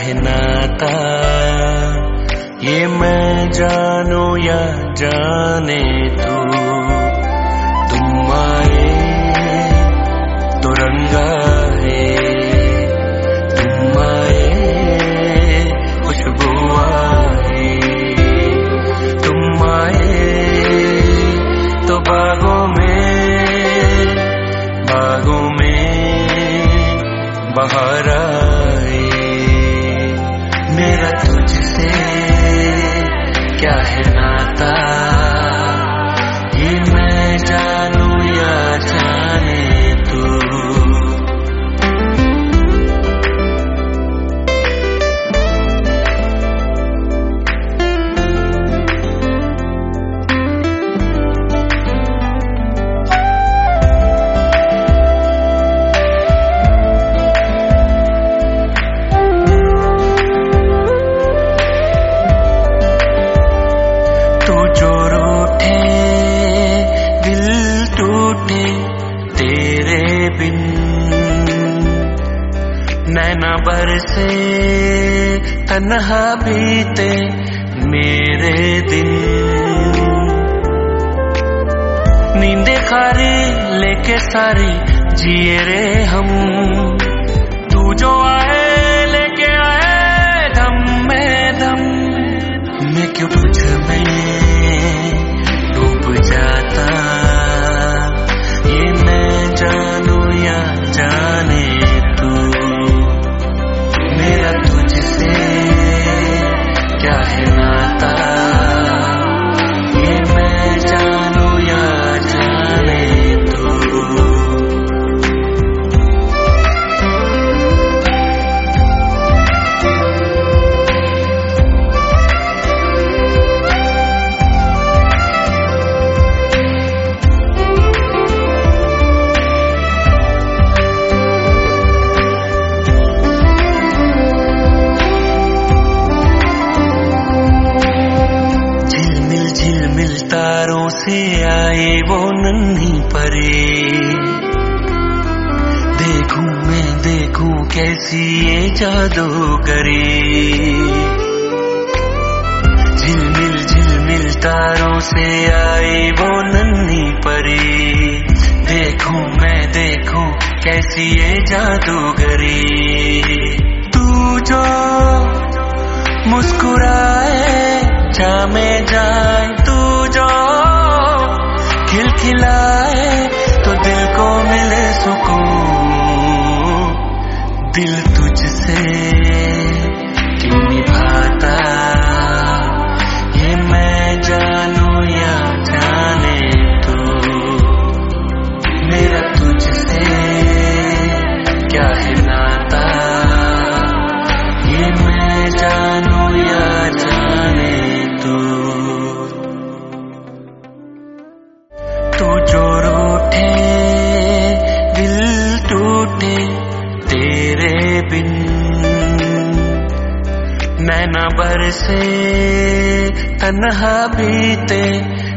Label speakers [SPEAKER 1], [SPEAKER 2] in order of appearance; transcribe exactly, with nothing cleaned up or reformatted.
[SPEAKER 1] है नाता, ये मैं जानू या जाने तू। तुम आए तो रंगा है, तुम आए खुशबू आए, तुम आए तो बागों में बागों में बहार आए। मेरा तुझसे क्या है नाता, ये मैं जानू या जाने तू। तेरे बिन नैना बरसे तन्हा बीते मेरे दिन। नींदे खारी लेके सारी जिए रे हम, तू जो आए लेके आए दम में दम। मैं क्यों तुझ में डूब जाता, ये मैं जानू या जाने तू। मेरा तुझसे क्या है नाता, ये मैं जानू या जाने तू। तारों से आए वो नन्ही परी, देखूं मैं देखूं कैसी ये जादूगरी। झिलमिल झिलमिल तारों से आए वो नन्ही परी, देखूं मैं देखूं कैसी ये जादूगरी। तू जो मुस्कुराए जामे जाए, तू जो खिलखिलाए तो दिल को मिले सुकून। दिल तुझसे क्यों निभाता, ये मैं जानू या जाने तू। मेरा तुझसे क्या है नाता, ये मैं जानू या जाने तू। तू जो रूठे दिल टूटे तेरे बिन, नैना बरसे तन्हा बीते